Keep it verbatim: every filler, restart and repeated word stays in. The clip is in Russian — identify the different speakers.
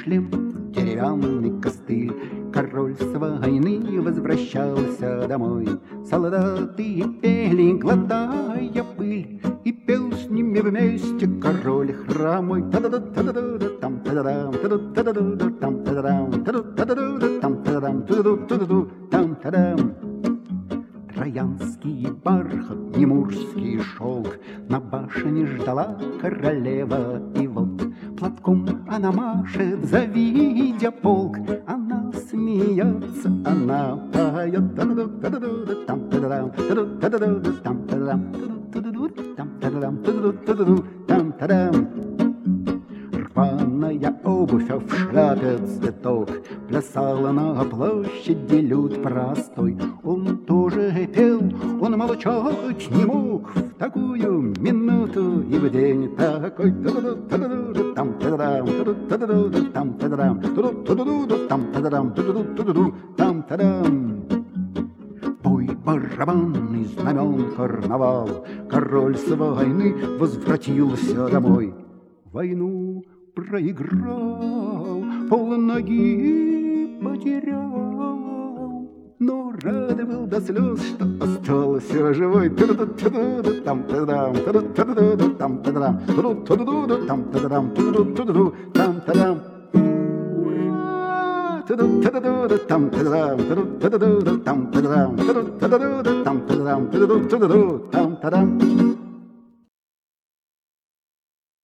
Speaker 1: шлем, деревянный костыль. Король с войны возвращался домой. Солдаты пели, глотая пыль, и пел с ними вместе король хромой. Та-да-да-та-да-да-там, та-да-дам, та-да-да-да-да-там, та-да-дам, та-да-да-да-да-там, та-да-дам, та-да-да-да-да-там, та-дам. Троянский бархат, немурский шелк, на башне ждала королева, и вот платком она машет, завидя полк. Она смеется, она поет, та-да-да-да-да-там, та-да-дам, та-да-да-да-да-там, та-да-дам, та-да-да-да-там, та-да-дам, та-да-да-да-там, та-дам. Рваная обувь в шляпе цветок плясала на площади люд простой. Он тоже пел, он молчать не мог в такую минуту и в день такой. Там та-дам, та-дам, та-дам, там та-дам, там та-дам. Бой барабанный, знамен карнавал, король с войны возвратился домой. Войну проиграл, полноги потерял, но рад был до слез, что остался живой. Там та-дам, там та-дам, там та-дам, там та-дам. Там та-дам, там та-дам, там та-дам, там та-дам.